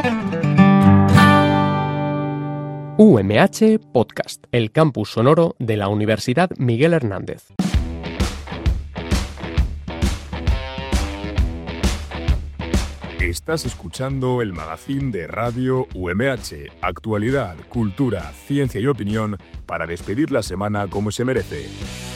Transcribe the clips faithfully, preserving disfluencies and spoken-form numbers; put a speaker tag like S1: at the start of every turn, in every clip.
S1: U M H Podcast, el campus sonoro de la Universidad Miguel Hernández.
S2: Estás escuchando el magazín de Radio U M H, actualidad, cultura, ciencia y opinión para despedir la semana como se merece.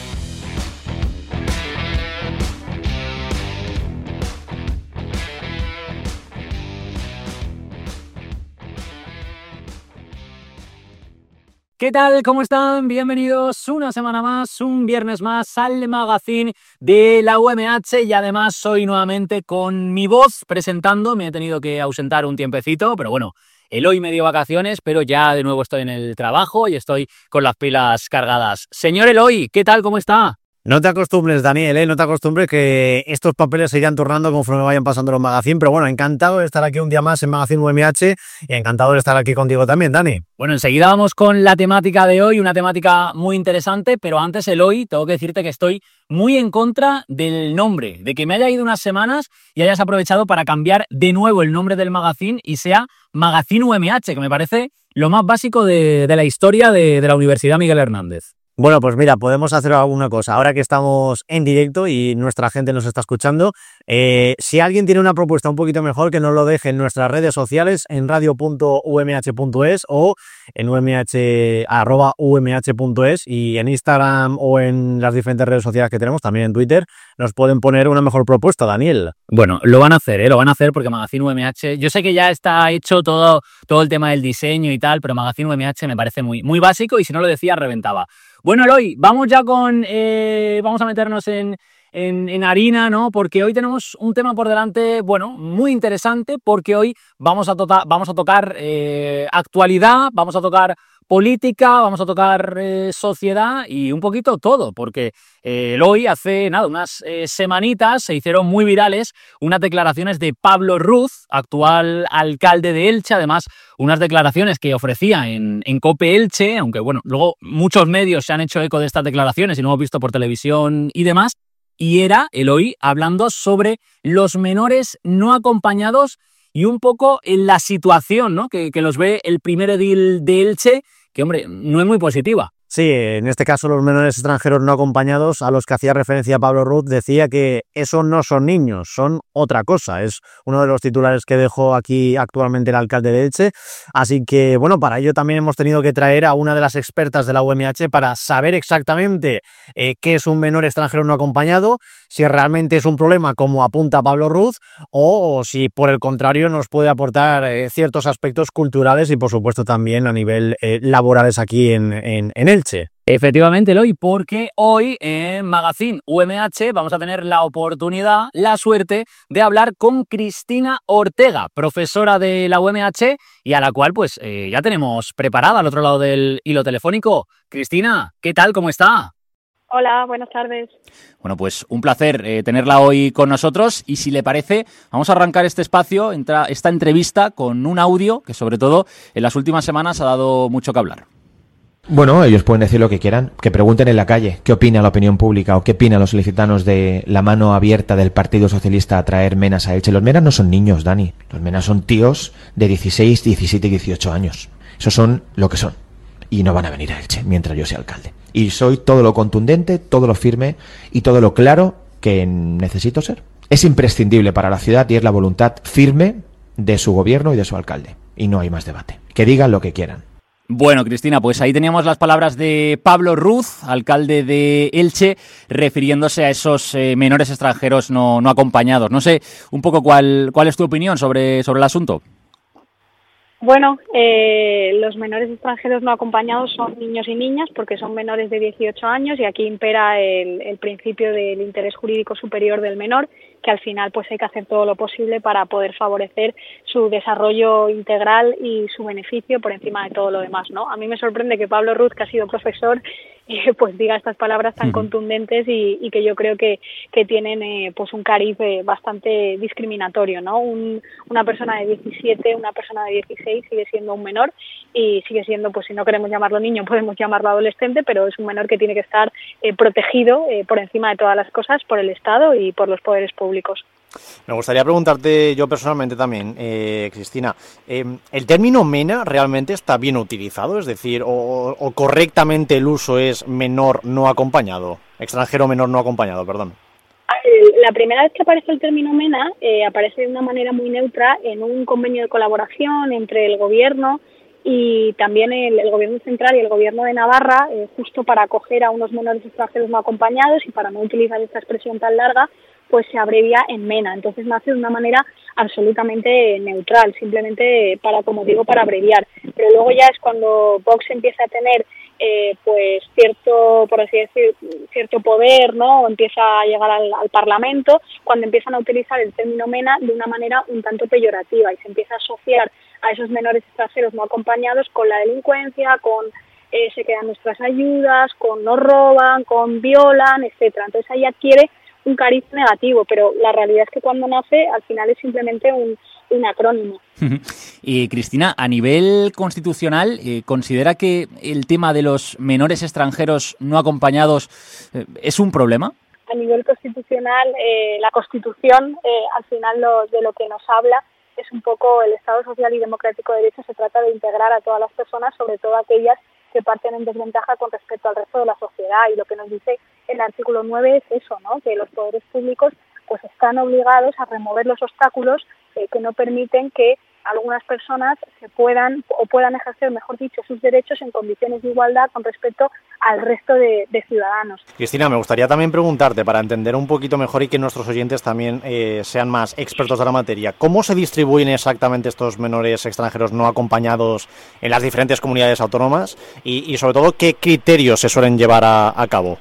S3: ¿Qué tal? ¿Cómo están? Bienvenidos una semana más, un viernes más al magazine de la U M H y además hoy nuevamente con mi voz presentando. Me he tenido que ausentar un tiempecito, pero bueno, Eloy me dio vacaciones, pero ya de nuevo estoy en el trabajo y estoy con las pilas cargadas. Señor Eloy, ¿qué tal? ¿Cómo está?
S4: No te acostumbres, Daniel, ¿eh? No te acostumbres que estos papeles se irán turnando conforme vayan pasando los magazines, pero bueno, encantado de estar aquí un día más en Magazine U M H y encantado de estar aquí contigo también, Dani.
S3: Bueno, enseguida vamos con la temática de hoy, una temática muy interesante, pero antes, Eloy, tengo que decirte que estoy muy en contra del nombre, de que me haya ido unas semanas y hayas aprovechado para cambiar de nuevo el nombre del magazine y sea Magazine U M H, que me parece lo más básico de, de la historia de, de la Universidad Miguel Hernández.
S4: Bueno, pues mira, podemos hacer alguna cosa. Ahora que estamos en directo y nuestra gente nos está escuchando, eh, si alguien tiene una propuesta un poquito mejor, que nos lo deje en nuestras redes sociales, en radio punto u m h punto es o en umh, arroba umh.es, y en Instagram o en las diferentes redes sociales que tenemos, también en Twitter, nos pueden poner una mejor propuesta, Daniel.
S3: Bueno, lo van a hacer, ¿eh? Lo van a hacer porque Magazine U M H, yo sé que ya está hecho todo, todo el tema del diseño y tal, pero Magazine U M H me parece muy, muy básico y si no lo decía, reventaba. Bueno, Eloy, vamos ya con, eh, vamos a meternos en, en, en harina, ¿no? Porque hoy tenemos un tema por delante, bueno, muy interesante, porque hoy vamos a, tota, vamos a tocar eh, actualidad, vamos a tocar política, vamos a tocar eh, sociedad y un poquito todo, porque eh, hoy hace nada, unas eh, semanitas se hicieron muy virales unas declaraciones de Pablo Ruz, actual alcalde de Elche, además unas declaraciones que ofrecía en, en COPE Elche, aunque bueno, luego muchos medios se han hecho eco de estas declaraciones y lo hemos visto por televisión y demás, y era Eloy hablando sobre los menores no acompañados y un poco en la situación, ¿no? que, que los ve el primer edil de Elche, que, hombre, no es muy positiva.
S4: Sí, en este caso los menores extranjeros no acompañados a los que hacía referencia Pablo Ruz decía que esos no son niños, son otra cosa. Es uno de los titulares que dejó aquí actualmente el alcalde de Elche. Así que, bueno, para ello también hemos tenido que traer a una de las expertas de la U M H para saber exactamente eh, qué es un menor extranjero no acompañado, si realmente es un problema como apunta Pablo Ruz o si por el contrario nos puede aportar eh, ciertos aspectos culturales y por supuesto también a nivel eh, laborales aquí en, en, en Elche.
S3: Efectivamente, Eloy, porque hoy en Magazine U M H vamos a tener la oportunidad, la suerte de hablar con Cristina Ortega, profesora de la U M H y a la cual pues eh, ya tenemos preparada al otro lado del hilo telefónico. Cristina, ¿qué tal? ¿Cómo está?
S5: Hola, buenas tardes.
S3: Bueno, pues un placer eh, tenerla hoy con nosotros y si le parece, vamos a arrancar este espacio, entra, esta entrevista con un audio que sobre todo en las últimas semanas ha dado mucho que hablar.
S6: Bueno, ellos pueden decir lo que quieran, que pregunten en la calle qué opina la opinión pública o qué opinan los ilicitanos de la mano abierta del Partido Socialista a traer menas a Elche. Los menas no son niños, Dani. Los menas son tíos de dieciséis, diecisiete y dieciocho años. Esos son lo que son. Y no van a venir a Elche mientras yo sea alcalde. Y soy todo lo contundente, todo lo firme y todo lo claro que necesito ser. Es imprescindible para la ciudad y es la voluntad firme de su gobierno y de su alcalde. Y no hay más debate. Que digan lo que quieran.
S3: Bueno, Cristina, pues ahí teníamos las palabras de Pablo Ruz, alcalde de Elche, refiriéndose a esos eh, menores extranjeros no, no acompañados. No sé un poco cuál, cuál es tu opinión sobre, sobre el asunto.
S5: Bueno, eh, los menores extranjeros no acompañados son niños y niñas porque son menores de dieciocho años y aquí impera el, el principio del interés jurídico superior del menor, que al final pues hay que hacer todo lo posible para poder favorecer su desarrollo integral y su beneficio por encima de todo lo demás, ¿no? A mí me sorprende que Pablo Ruz, que ha sido profesor, eh, pues diga estas palabras tan uh-huh. contundentes y, y que yo creo que, que tienen eh, pues un cariz eh, bastante discriminatorio, ¿no? Un, una persona de diecisiete, una persona de dieciséis sigue siendo un menor y sigue siendo, pues si no queremos llamarlo niño, podemos llamarlo adolescente, pero es un menor que tiene que estar eh, protegido eh, por encima de todas las cosas por el Estado y por los poderes públicos.
S4: Me gustaría preguntarte yo personalmente también, eh, Cristina, eh, ¿el término MENA realmente está bien utilizado? Es decir, o, o correctamente el uso es menor no acompañado, extranjero menor no acompañado, perdón.
S5: La primera vez que aparece el término MENA eh, aparece de una manera muy neutra en un convenio de colaboración entre el gobierno y también el, el gobierno central y el gobierno de Navarra, eh, justo para acoger a unos menores extranjeros no acompañados, y para no utilizar esta expresión tan larga, pues se abrevia en MENA. Entonces nace de una manera absolutamente neutral, simplemente para, como digo, para abreviar. Pero luego ya es cuando Vox empieza a tener eh, pues cierto, por así decir, cierto poder, ¿no? O empieza a llegar al, al Parlamento, cuando empiezan a utilizar el término MENA de una manera un tanto peyorativa y se empieza a asociar a esos menores extranjeros no acompañados con la delincuencia, con eh, se quedan nuestras ayudas, con nos roban, con violan, etcétera. Entonces ahí adquiere un cariz negativo, pero la realidad es que cuando nace al final es simplemente un, un acrónimo.
S3: Y Cristina, a nivel constitucional, eh, ¿considera que el tema de los menores extranjeros no acompañados eh, es un problema?
S5: A nivel constitucional, eh, la Constitución, eh, al final lo, de lo que nos habla es un poco el Estado social y democrático de derecho. Se trata de integrar a todas las personas, sobre todo aquellas que parten en desventaja con respecto al resto de la sociedad, y lo que nos dice el artículo nueve es eso, ¿no? Que los poderes públicos pues están obligados a remover los obstáculos eh, que no permiten que algunas personas se puedan o puedan ejercer, mejor dicho, sus derechos en condiciones de igualdad con respecto al resto de, de ciudadanos.
S4: Cristina, me gustaría también preguntarte, para entender un poquito mejor y que nuestros oyentes también eh, sean más expertos de la materia, ¿cómo se distribuyen exactamente estos menores extranjeros no acompañados en las diferentes comunidades autónomas y, y sobre todo, qué criterios se suelen llevar a, a cabo?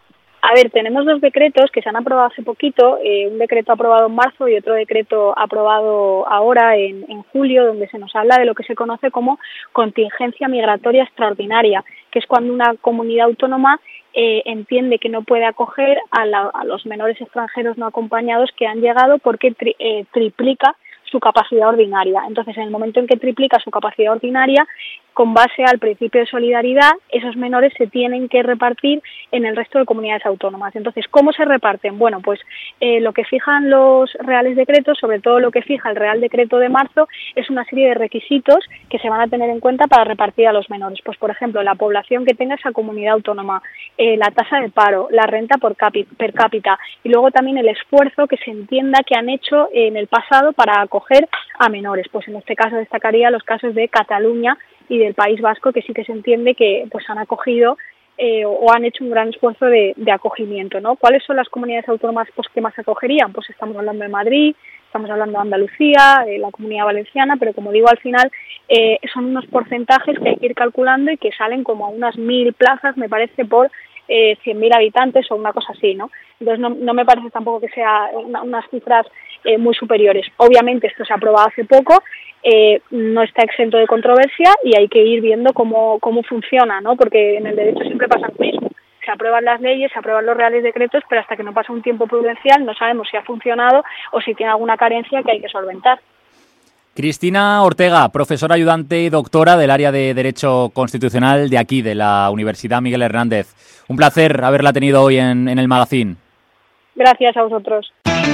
S5: A ver, tenemos dos decretos que se han aprobado hace poquito, eh, un decreto aprobado en marzo y otro decreto aprobado ahora en, en julio, donde se nos habla de lo que se conoce como contingencia migratoria extraordinaria, que es cuando una comunidad autónoma eh, entiende que no puede acoger a, la, a los menores extranjeros no acompañados que han llegado porque tri, eh, triplica su capacidad ordinaria. Entonces, en el momento en que triplica su capacidad ordinaria, con base al principio de solidaridad, esos menores se tienen que repartir en el resto de comunidades autónomas. Entonces, ¿cómo se reparten? Bueno, pues eh, lo que fijan los reales decretos, sobre todo lo que fija el Real Decreto de marzo, es una serie de requisitos que se van a tener en cuenta para repartir a los menores. Pues, por ejemplo, la población que tenga esa comunidad autónoma, eh, la tasa de paro, la renta por cápita, per cápita, y luego también el esfuerzo que se entienda que han hecho en el pasado para acoger a menores. Pues en este caso destacaría los casos de Cataluña y del País Vasco, que sí que se entiende que pues han acogido eh, o han hecho un gran esfuerzo de, de acogimiento, ¿no? ¿Cuáles son las comunidades autónomas pues que más acogerían? Pues estamos hablando de Madrid, estamos hablando de Andalucía, de la Comunidad Valenciana, pero como digo, al final eh, son unos porcentajes que hay que ir calculando y que salen como a unas mil plazas, me parece, por eh, cien mil habitantes o una cosa así, ¿no? Entonces no, no me parece tampoco que sea una, unas cifras eh, muy superiores. Obviamente esto se ha aprobado hace poco, eh, no está exento de controversia y hay que ir viendo cómo, cómo funciona, ¿no? Porque en el derecho siempre pasa lo mismo. Se aprueban las leyes, se aprueban los reales decretos, pero hasta que no pasa un tiempo prudencial no sabemos si ha funcionado o si tiene alguna carencia que hay que solventar.
S3: Cristina Ortega, profesora ayudante y doctora del área de Derecho Constitucional de aquí, de la Universidad Miguel Hernández. Un placer haberla tenido hoy en, en el Magazín.
S5: Gracias a vosotros.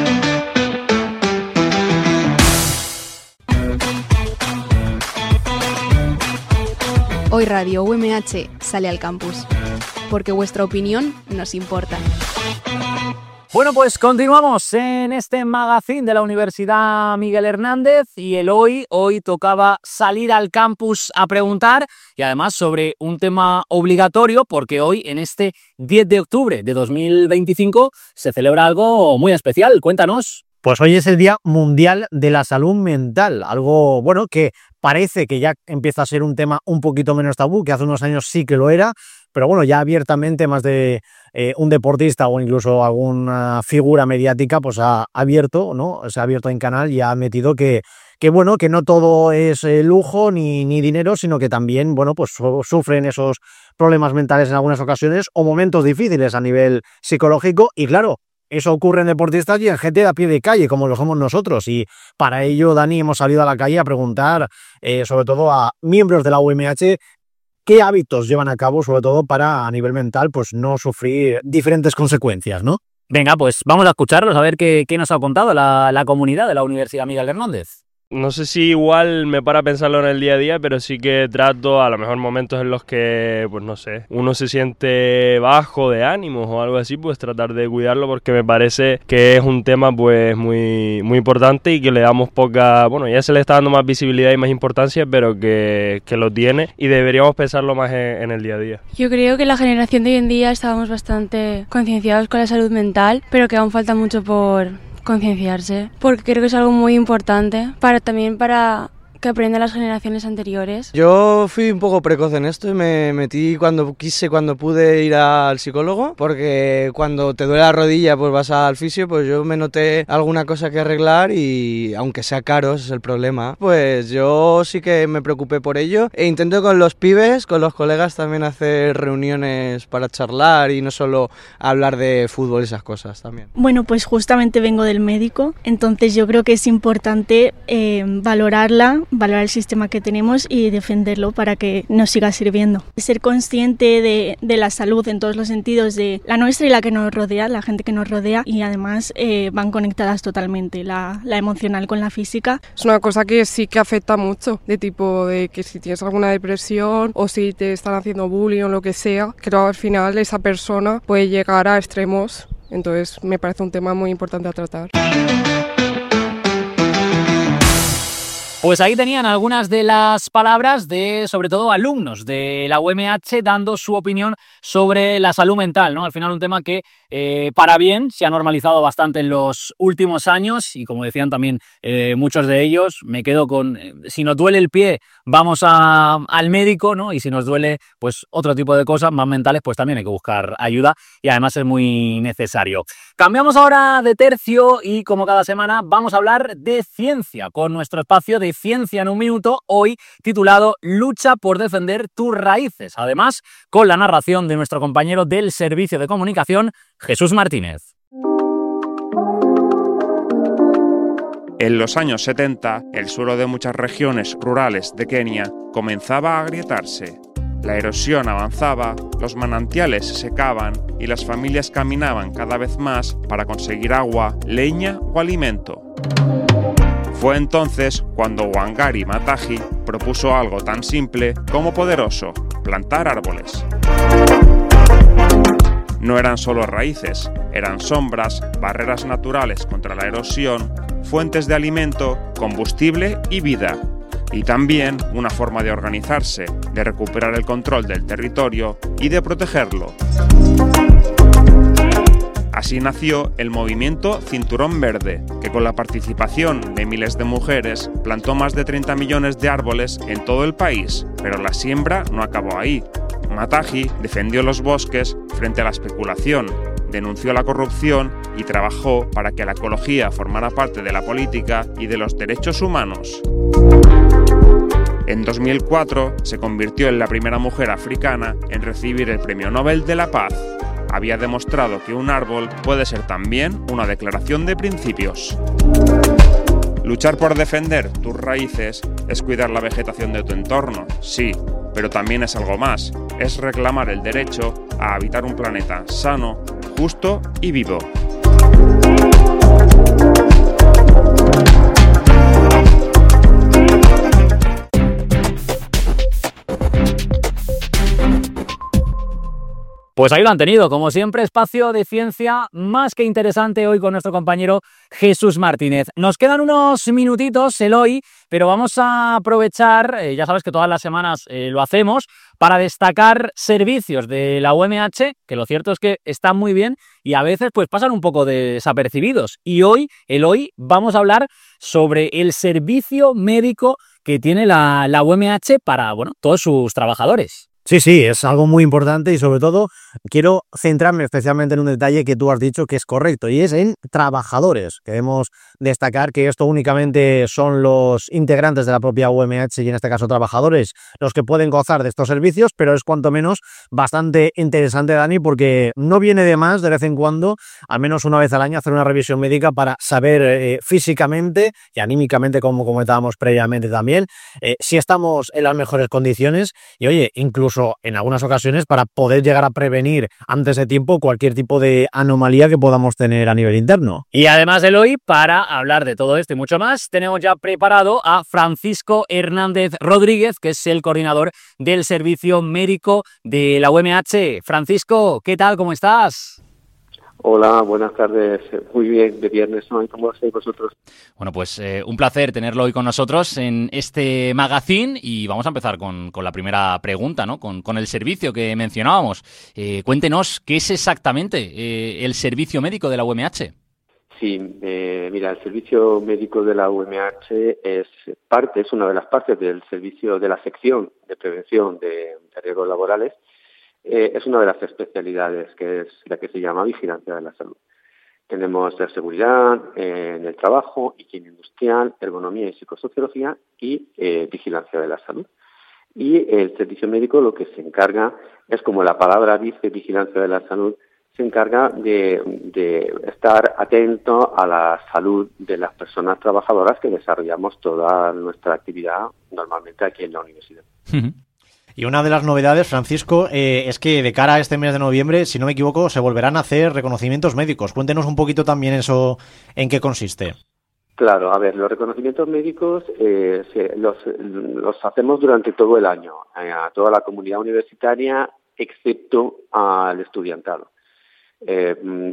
S7: Hoy Radio U M H sale al campus, porque vuestra opinión nos importa.
S3: Bueno, pues continuamos en este magazine de la Universidad Miguel Hernández y el hoy, hoy tocaba salir al campus a preguntar y además sobre un tema obligatorio porque hoy en este diez de octubre de dos mil veinticinco se celebra algo muy especial. Cuéntanos.
S4: Pues hoy es el Día Mundial de la Salud Mental, algo bueno que parece que ya empieza a ser un tema un poquito menos tabú, que hace unos años sí que lo era, pero bueno, ya abiertamente más de eh, un deportista o incluso alguna figura mediática pues ha abierto, ¿no? Se ha abierto en canal y ha metido que, que bueno, que no todo es eh, lujo ni, ni dinero, sino que también, bueno, pues sufren esos problemas mentales en algunas ocasiones o momentos difíciles a nivel psicológico y claro, eso ocurre en deportistas y en gente de a pie de calle, como lo somos nosotros. Y para ello, Dani, hemos salido a la calle a preguntar, eh, sobre todo a miembros de la U M H, qué hábitos llevan a cabo, sobre todo para, a nivel mental, pues no sufrir diferentes consecuencias, ¿no?
S3: Venga, pues vamos a escucharlos, a ver qué, qué nos ha contado la, la comunidad de la Universidad Miguel Hernández.
S8: No sé si igual me para pensarlo en el día a día, pero sí que trato a lo mejor momentos en los que, pues no sé, uno se siente bajo de ánimos o algo así, pues tratar de cuidarlo, porque me parece que es un tema pues muy, muy importante y que le damos poca, bueno, ya se le está dando más visibilidad y más importancia, pero que, que lo tiene y deberíamos pensarlo más en, en el día a día.
S9: Yo creo que la generación de hoy en día estábamos bastante concienciados con la salud mental, pero que aún falta mucho por concienciarse, porque creo que es algo muy importante para también para que aprendan las generaciones anteriores.
S10: Yo fui un poco precoz en esto y me metí cuando quise, cuando pude ir al psicólogo, porque cuando te duele la rodilla pues vas al fisio, pues yo me noté alguna cosa que arreglar y aunque sea caro, ese es el problema, pues yo sí que me preocupé por ello e intento con los pibes, con los colegas también hacer reuniones para charlar y no solo hablar de fútbol y esas cosas también.
S11: Bueno, pues justamente vengo del médico, entonces yo creo que es importante eh, valorarla, valorar el sistema que tenemos y defenderlo para que nos siga sirviendo. Ser consciente de, de la salud en todos los sentidos, de la nuestra y la que nos rodea, la gente que nos rodea, y además eh, van conectadas totalmente, la, la emocional con la física.
S12: Es una cosa que sí que afecta mucho, de tipo de que si tienes alguna depresión o si te están haciendo bullying o lo que sea, creo que al final esa persona puede llegar a extremos, entonces me parece un tema muy importante a tratar.
S3: Pues ahí tenían algunas de las palabras de, sobre todo, alumnos de la U M H dando su opinión sobre la salud mental, ¿no? Al final un tema que, eh, para bien, se ha normalizado bastante en los últimos años y, como decían también eh, muchos de ellos, me quedo con, eh, si nos duele el pie, vamos a, al médico, ¿no? Y si nos duele, pues, otro tipo de cosas más mentales, pues también hay que buscar ayuda y además es muy necesario. Cambiamos ahora de tercio y, como cada semana, vamos a hablar de ciencia con nuestro espacio de Ciencia en un Minuto, hoy titulado Lucha por defender tus raíces. Además, con la narración de nuestro compañero del Servicio de Comunicación, Jesús Martínez.
S13: En los años setenta, el suelo de muchas regiones rurales de Kenia comenzaba a agrietarse. La erosión avanzaba, los manantiales se secaban y las familias caminaban cada vez más para conseguir agua, leña o alimento. Fue entonces cuando Wangari Maathai propuso algo tan simple como poderoso: plantar árboles. No eran solo raíces, eran sombras, barreras naturales contra la erosión, fuentes de alimento, combustible y vida. Y también una forma de organizarse, de recuperar el control del territorio y de protegerlo. Así nació el movimiento Cinturón Verde, que con la participación de miles de mujeres plantó más de treinta millones de árboles en todo el país, pero la siembra no acabó ahí. Maathai defendió los bosques frente a la especulación, denunció la corrupción y trabajó para que la ecología formara parte de la política y de los derechos humanos. En dos mil cuatro se convirtió en la primera mujer africana en recibir el Premio Nobel de la Paz. Había demostrado que un árbol puede ser también una declaración de principios. Luchar por defender tus raíces es cuidar la vegetación de tu entorno, sí, pero también es algo más. Es reclamar el derecho a habitar un planeta sano, justo y vivo.
S3: Pues ahí lo han tenido, como siempre, espacio de ciencia más que interesante hoy con nuestro compañero Jesús Martínez. Nos quedan unos minutitos, Eloy, pero vamos a aprovechar, eh, ya sabes que todas las semanas eh, lo hacemos, para destacar servicios de la U M H, que lo cierto es que están muy bien y a veces pues pasan un poco desapercibidos. Y hoy, Eloy, vamos a hablar sobre el servicio médico que tiene la, la U M H para, bueno, todos sus trabajadores.
S4: Sí, sí, es algo muy importante y sobre todo quiero centrarme especialmente en un detalle que tú has dicho que es correcto y es en trabajadores. Queremos destacar que esto únicamente son los integrantes de la propia U M H y en este caso trabajadores los que pueden gozar de estos servicios, pero es cuanto menos bastante interesante, Dani, porque no viene de más de vez en cuando, al menos una vez al año, hacer una revisión médica para saber eh, físicamente y anímicamente, como comentábamos previamente también, eh, si estamos en las mejores condiciones y oye, incluso incluso en algunas ocasiones para poder llegar a prevenir antes de tiempo cualquier tipo de anomalía que podamos tener a nivel interno.
S3: Y además, Eloy, para hablar de todo esto y mucho más, tenemos ya preparado a Francisco Hernández Rodríguez, que es el coordinador del Servicio Médico de la U M H. Francisco, ¿qué tal? ¿Cómo estás?
S14: Hola, buenas tardes. Muy bien, de viernes hoy. ¿Cómo estáis vosotros?
S3: Bueno, pues eh, un placer tenerlo hoy con nosotros en este magazine y vamos a empezar con, con la primera pregunta, ¿no? Con, con el servicio que mencionábamos. Eh, cuéntenos, ¿qué es exactamente eh, el servicio médico de la U M H?
S14: Sí, eh, mira, el servicio médico de la U M H es parte, es una de las partes del servicio de la sección de prevención de, de riesgos laborales. Eh, es una de las especialidades que es la que se llama vigilancia de la salud. Tenemos la seguridad eh, en el trabajo, higiene industrial, ergonomía y psicosociología y eh, vigilancia de la salud. Y el servicio médico lo que se encarga es, como la palabra dice, vigilancia de la salud, se encarga de, de estar atento a la salud de las personas trabajadoras que desarrollamos toda nuestra actividad normalmente aquí en la universidad.
S4: Y una de las novedades, Francisco, eh, es que de cara a este mes de noviembre, si no me equivoco, se volverán a hacer reconocimientos médicos. Cuéntenos un poquito también eso, ¿en qué consiste?
S14: Claro, a ver, los reconocimientos médicos eh, se, los, los hacemos durante todo el año, eh, a toda la comunidad universitaria, excepto al estudiantado. Eh,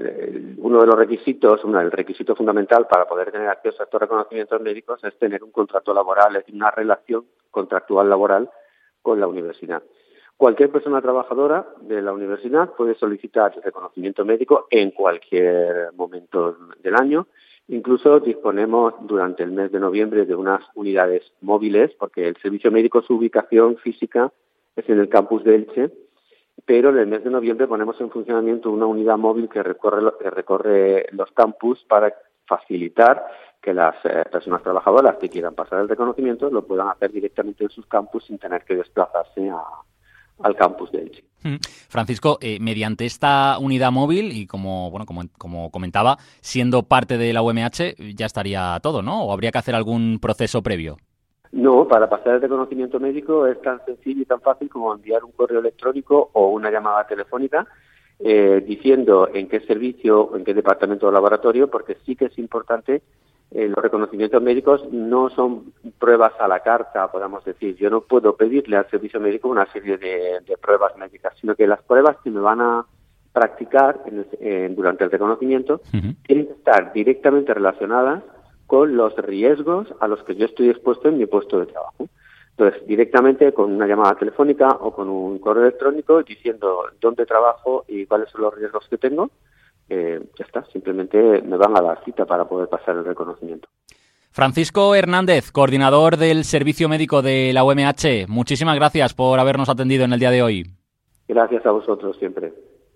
S14: uno de los requisitos, uno del requisito fundamental para poder tener acceso a estos reconocimientos médicos es tener un contrato laboral, es decir, una relación contractual laboral con la universidad. Cualquier persona trabajadora de la universidad puede solicitar el reconocimiento médico en cualquier momento del año. Incluso disponemos durante el mes de noviembre de unas unidades móviles, porque el servicio médico, su ubicación física es en el campus de Elche, pero en el mes de noviembre ponemos en funcionamiento una unidad móvil que recorre, que recorre los campus para facilitar que las eh, personas trabajadoras que quieran pasar el reconocimiento lo puedan hacer directamente en sus campus sin tener que desplazarse a, al campus de Elche.
S3: Francisco, eh, mediante esta unidad móvil y como bueno como, como comentaba, siendo parte de la U M H ya estaría todo, ¿no? ¿O habría que hacer algún proceso previo?
S14: No, para pasar el reconocimiento médico es tan sencillo y tan fácil como enviar un correo electrónico o una llamada telefónica eh, diciendo en qué servicio o en qué departamento o laboratorio, porque sí que es importante. Eh, los reconocimientos médicos no son pruebas a la carta, podemos decir. Yo no puedo pedirle al servicio médico una serie de, de pruebas médicas, sino que las pruebas que me van a practicar en el, eh, durante el reconocimiento uh-huh. tienen que estar directamente relacionadas con los riesgos a los que yo estoy expuesto en mi puesto de trabajo. Entonces, directamente con una llamada telefónica o con un correo electrónico diciendo dónde trabajo y cuáles son los riesgos que tengo, Eh, ya está, simplemente me van a dar cita para poder pasar el reconocimiento.
S3: Francisco Hernández, coordinador del Servicio Médico de la U M H, muchísimas gracias por habernos atendido en el día de hoy.
S14: Gracias a vosotros siempre.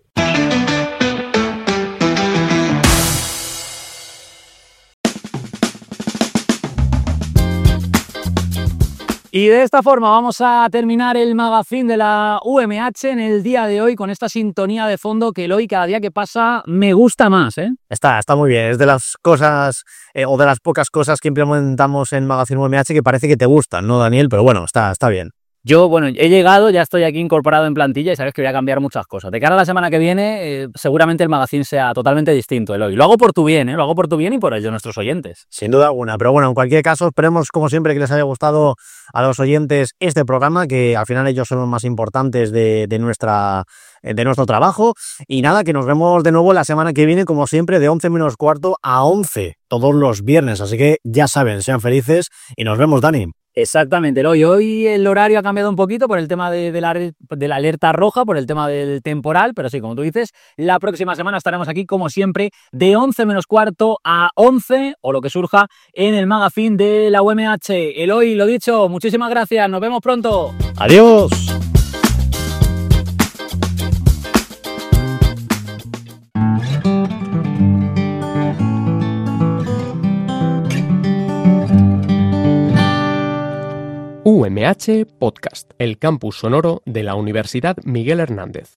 S3: Y de esta forma vamos a terminar el magazine de la U M H en el día de hoy con esta sintonía de fondo que Eloy, cada día que pasa me gusta más, ¿eh?
S4: Está, está muy bien, es de las cosas eh, o de las pocas cosas que implementamos en Magazine U M H que parece que te gustan, ¿no, Daniel? Pero bueno, está, está bien.
S3: Yo, bueno, he llegado, ya estoy aquí incorporado en plantilla y sabes que voy a cambiar muchas cosas. De cara a la semana que viene, eh, seguramente el magazine sea totalmente distinto, Eloy. Lo hago por tu bien, ¿eh? Lo hago por tu bien y por el de nuestros oyentes.
S4: Sin duda alguna, pero bueno, en cualquier caso, esperemos como siempre que les haya gustado a los oyentes este programa, que al final ellos son los más importantes de, de, nuestra, de nuestro trabajo. Y nada, que nos vemos de nuevo la semana que viene, como siempre, de once menos cuarto a once, todos los viernes. Así que ya saben, sean felices y nos vemos, Dani.
S3: Exactamente, hoy, hoy el horario ha cambiado un poquito por el tema de, de, la, de la alerta roja, por el tema del temporal, pero sí, como tú dices, la próxima semana estaremos aquí como siempre de once menos cuarto a once o lo que surja en el magazine de la U M H. Eloy, lo dicho, muchísimas gracias, nos vemos pronto.
S4: Adiós.
S1: U M H Podcast, el campus sonoro de la Universidad Miguel Hernández.